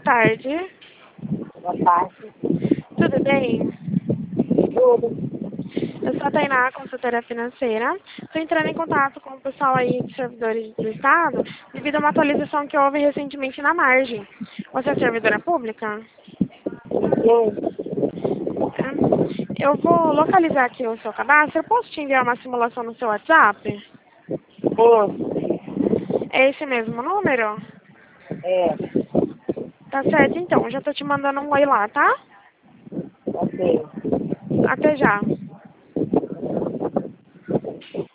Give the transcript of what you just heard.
tarde. Boa tarde. Tudo bem? Tudo. Eu sou a Tainá, consultora financeira. Estou entrando em contato com o pessoal aí de servidores do Estado devido a uma atualização que houve recentemente na margem. Você é servidora pública? Eu vou localizar aqui o seu cadastro. Eu posso te enviar uma simulação no seu WhatsApp? É esse mesmo número? É. Tá certo, então. Eu já estou te mandando um oi lá, tá? Ok. Até já.